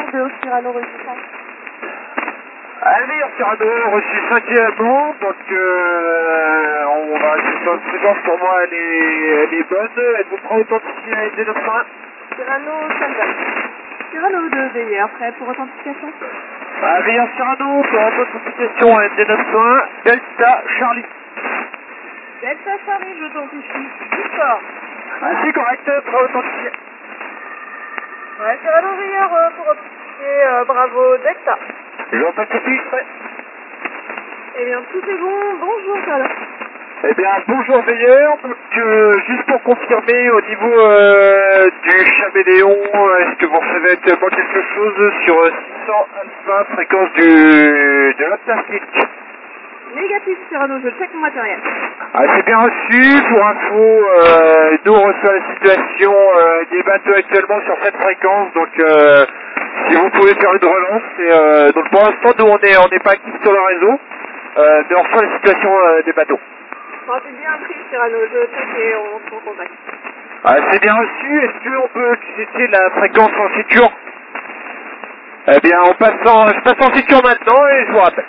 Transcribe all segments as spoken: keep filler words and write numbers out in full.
de Cyrano reçu cinq. Allez, Cyrano, reçu cinquièmement, donc euh, on va sur une fréquence pour moi, elle est, elle est bonne. Êtes-vous prêt à authentifier à N D neuf cent un? Cyrano Sandal. Cyrano de Veilleur, prêt pour authentification? Ah, Veilleur Cyrano, pour authentification à N D neuf cent un, Delta Charlie. Delta Charlie, j'authentifie. Victor. Ah, c'est correct, prêt à authentifier. Ouais, Cyrano Veilleur euh, pour authentifier, euh, bravo, Delta. J'authentifie, prêt. Eh bien, tout est bon. Bonjour, Cyrano. Eh bien, bonjour Veilleur, donc euh, juste pour confirmer au niveau euh, du Caméléon, est-ce que vous recevez actuellement quelque chose sur six cents alpha, fréquence du, de l'Atlantique? Négatif, Cyrano, je check mon matériel. Ah, c'est bien reçu, pour info, euh, nous on reçoit la situation euh, des bateaux actuellement sur cette fréquence, donc euh, si vous pouvez faire une relance, et, euh, donc pour l'instant nous on n'est on n'est pas actifs sur le réseau, euh, mais on reçoit la situation euh, des bateaux. Bon, c'est bien pris, Cyrano, je check et on se recontacte. Ah, c'est bien reçu, est-ce qu'on peut utiliser la fréquence en futur? Eh bien, on passe en, je passe en futur maintenant et je vous rappelle.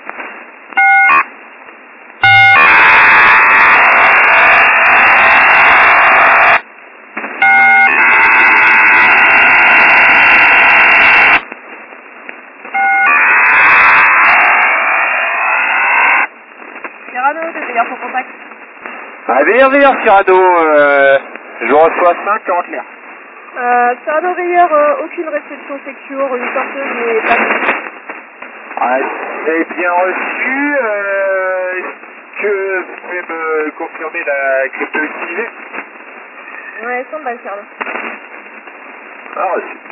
Cyrano de Veilleur pour contact. Ah, veilleur, veilleur, Cyrano, euh, je reçois cinq en clair. Euh, Cyrano Veilleur, euh, aucune restriction secure, une porteuse n'est pas mise. Ah, c'est bien reçu, euh, est-ce que vous pouvez me confirmer la crypto utilisée? Ouais, stand by, Cyrano. Ah, reçu.